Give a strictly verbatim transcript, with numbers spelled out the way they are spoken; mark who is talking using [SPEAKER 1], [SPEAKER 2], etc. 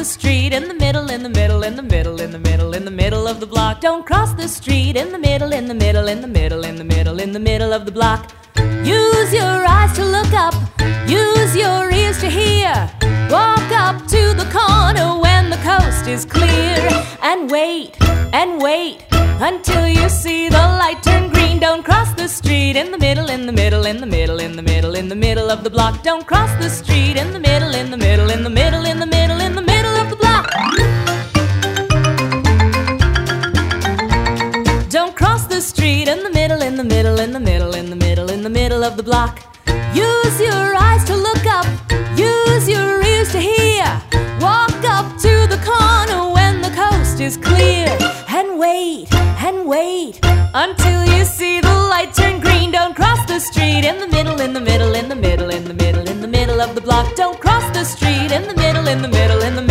[SPEAKER 1] the street in the middle, in the middle, in the middle, in the middle, in the middle of the block. Don't cross the street in the middle, in the middle, in the middle, in the middle, in the middle of the block. Use your eyes to look up, use your ears to hear. Walk up to the corner when the coast is clear. And wait, and wait, until you see the light turn green. Don't cross the street in the middle, in the middle, in the middle, in the middle, in the middle of the block. Don't cross the street in the middle, in the middle, in the middle, in the middle, in the middle of the block. Don't cross the street in the middle, in the middle, in the middle, in the middle, in the middle of the block. Use your eyes to look up, use your ears to hear. Walk up to the corner when the coast is clear. And wait, and wait, until you see the light turn green. Don't cross the street in the middle, in the middle, in the middle, in the middle, in the middle of the block. Don't cross the street in the middle, in the middle, in the middle.